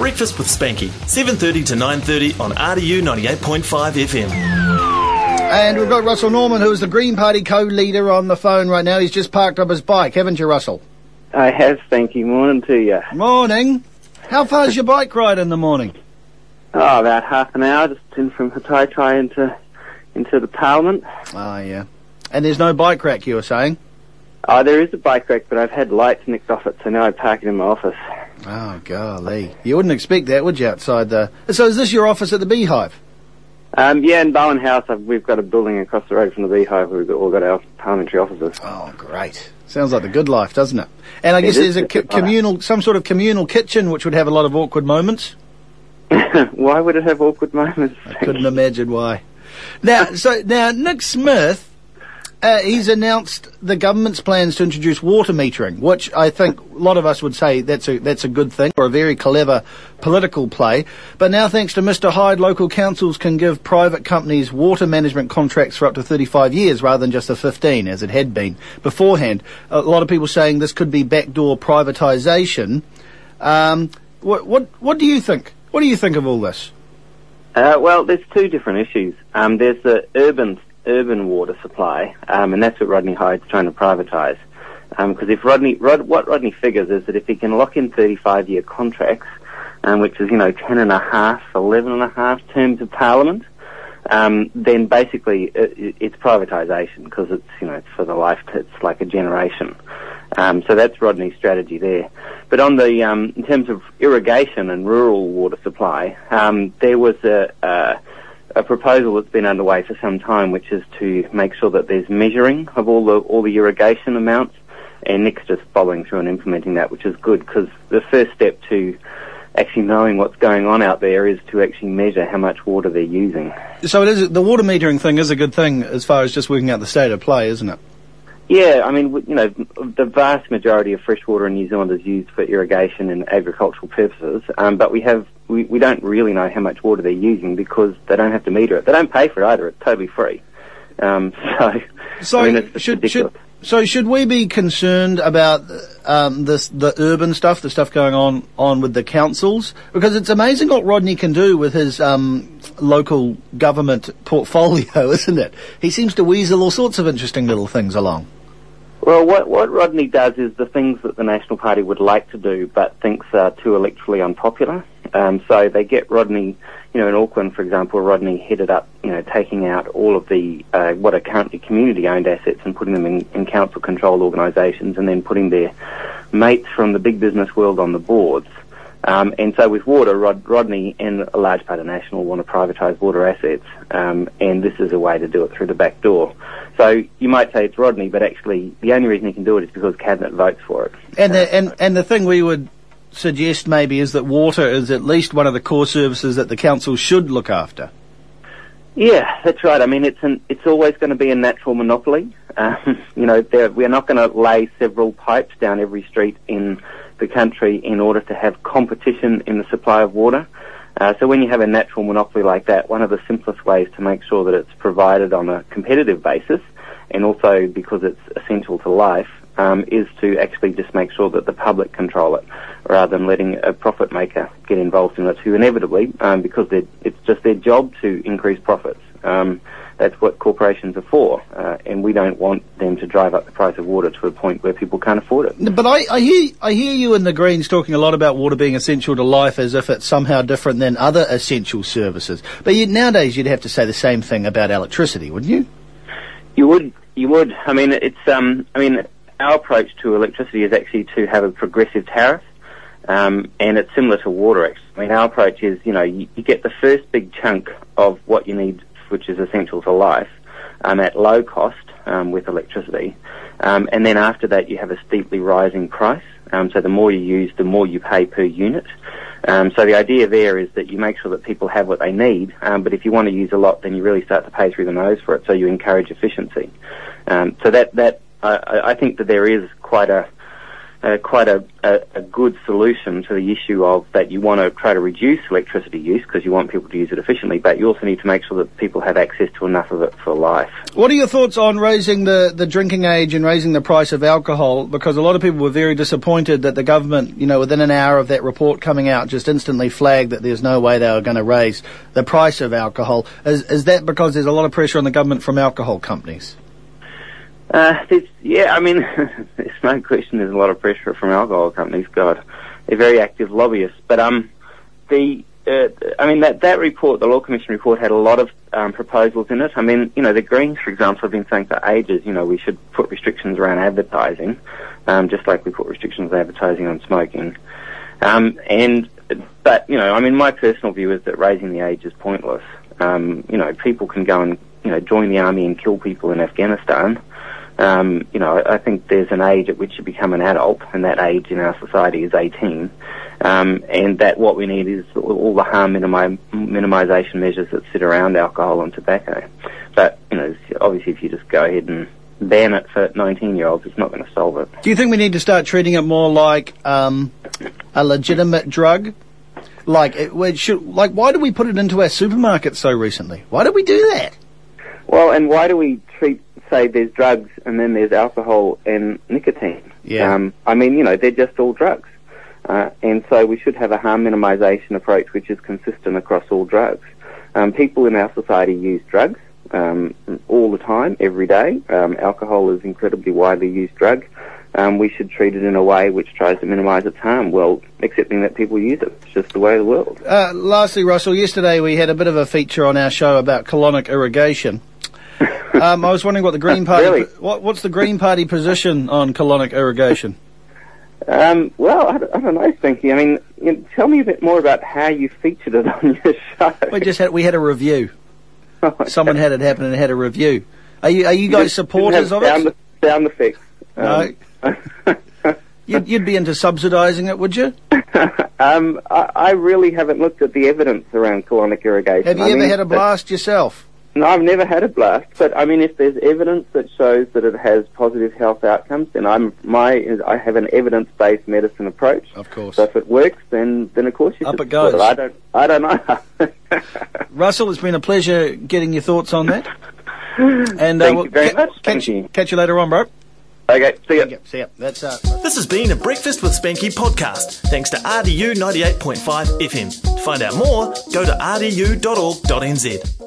Breakfast with Spanky, 7:30 to 9:30 on RDU 98.5 FM. And we've got Russell Norman, who is the Green Party co-leader, on the phone right now. He's just parked up his bike, haven't you, Russell? I have, Spanky. Morning to you. Morning. How far's your bike ride in the morning? Oh, about half an hour, just in from Hataitai into the Parliament. Oh, yeah. And there's no bike rack, you were saying? Oh, there is a bike rack, but I've had lights nicked off it, so now I park it in my office. Oh, golly. You wouldn't expect that, would you, outside the... So is this your office at the Beehive? Yeah, in Bowen House, we've got a building across the road from the Beehive where we've all got our parliamentary offices. Oh, great. Sounds like the good life, doesn't it? And I guess there's a communal, some sort of communal kitchen which would have a lot of awkward moments. Why would it have awkward moments? I couldn't imagine why. Now, Nick Smith, he's announced the government's plans to introduce water metering, which I think a lot of us would say that's a good thing, or a very clever political play. But now, thanks to Mr Hyde, local councils can give private companies water management contracts for up to 35 years rather than just the 15, as it had been beforehand. A lot of people saying this could be backdoor privatisation. What do you think? What do you think of all this? Well, there's two different issues. There's the urban water supply, and that's what Rodney Hyde's trying to privatise. Because if what Rodney figures is that if he can lock in 35-year contracts, which is 10 and a half, 11 and a half terms of Parliament, then basically it's privatisation because it's it's for the life. It's like a generation. So that's Rodney's strategy there. But on the in terms of irrigation and rural water supply, there was a proposal that's been underway for some time, which is to make sure that there's measuring of all the irrigation amounts, and Nick's just following through and implementing that, which is good because the first step to actually knowing what's going on out there is to actually measure how much water they're using. So the water metering thing is a good thing as far as just working out the state of play, isn't it? Yeah, I mean, the vast majority of fresh water in New Zealand is used for irrigation and agricultural purposes, but we don't really know how much water they're using because they don't have to meter it. They don't pay for it either. It's totally free. Should we be concerned about the urban stuff, the stuff going on with the councils? Because it's amazing what Rodney can do with his local government portfolio, isn't it? He seems to weasel all sorts of interesting little things along. Well, what Rodney does is the things that the National Party would like to do but thinks are too electorally unpopular. So they get Rodney, in Auckland, for example, Rodney headed up, taking out all of the, what are currently community-owned assets and putting them in council-controlled organisations and then putting their mates from the big business world on the boards. And so with water, Rodney and a large part of National want to privatise water assets, and this is a way to do it through the back door. So you might say it's Rodney, but actually the only reason he can do it is because Cabinet votes for it. And the thing we would suggest maybe is that water is at least one of the core services that the council should look after. Yeah, that's right. I mean, it's always going to be a natural monopoly. We're not going to lay several pipes down every street in the country in order to have competition in the supply of water. So when you have a natural monopoly like that, one of the simplest ways to make sure that it's provided on a competitive basis, and also because it's essential to life, is to actually just make sure that the public control it, rather than letting a profit maker get involved in it, who inevitably, because it's just their job to increase profits. That's what corporations are for, and we don't want them to drive up the price of water to a point where people can't afford it. But I hear you and the Greens talking a lot about water being essential to life as if it's somehow different than other essential services. But nowadays you'd have to say the same thing about electricity, wouldn't you? You would. I mean, our approach to electricity is actually to have a progressive tariff, and it's similar to water, actually. I mean, our approach is, you get the first big chunk of what you need, which is essential to life, at low cost with electricity. And then after that, you have a steeply rising price. So the more you use, the more you pay per unit. So the idea there is that you make sure that people have what they need, but if you want to use a lot, then you really start to pay through the nose for it, so you encourage efficiency. So I think that there is quite a quite a good solution to the issue of that you want to try to reduce electricity use because you want people to use it efficiently, but you also need to make sure that people have access to enough of it for life. What are your thoughts on raising the drinking age and raising the price of alcohol? Because a lot of people were very disappointed that the government, within an hour of that report coming out, just instantly flagged that there's no way they were going to raise the price of alcohol. Is that because there's a lot of pressure on the government from alcohol companies? There's no question there's a lot of pressure from alcohol companies. God, they're very active lobbyists. But that report, the Law Commission report, had a lot of proposals in it. The Greens, for example, have been saying for ages, we should put restrictions around advertising, just like we put restrictions on advertising on smoking. But my personal view is that raising the age is pointless. People can go and, join the army and kill people in Afghanistan. I think there's an age at which you become an adult, and that age in our society is 18. And that what we need is all the harm minimisation measures that sit around alcohol and tobacco. But, obviously if you just go ahead and ban it for 19-year-olds, it's not going to solve it. Do you think we need to start treating it more like a legitimate drug? Why do we put it into our supermarkets so recently? Why do we do that? Well, and why do we say there's drugs and then there's alcohol and nicotine? Yeah. They're just all drugs. And so we should have a harm minimisation approach which is consistent across all drugs. People in our society use drugs all the time, every day. Alcohol is incredibly widely used drug. We should treat it in a way which tries to minimise its harm, well, accepting that people use it. It's just the way of the world. Lastly, Russell, yesterday we had a bit of a feature on our show about colonic irrigation. I was wondering what the Green Party... Really? What's the Green Party position on colonic irrigation? I don't know, Spanky. Tell me a bit more about how you featured it on your show. We had a review. Okay. Someone had it happen and had a review. Are you guys supporters of it? Sound effects. No. You'd be into subsidising it, would you? I really haven't looked at the evidence around colonic irrigation. Have you ever had a blast yourself? No, I've never had a blast, but if there's evidence that shows that it has positive health outcomes, then I have an evidence-based medicine approach. Of course. So if it works, then of course you Up should it goes. support it. I don't know. Russell, it's been a pleasure getting your thoughts on that. And Thank you very much. Catch you later on, bro. Okay, see ya. See ya. That's This has been a Breakfast with Spanky podcast, thanks to RDU 98.5 FM. To find out more, go to rdu.org.nz.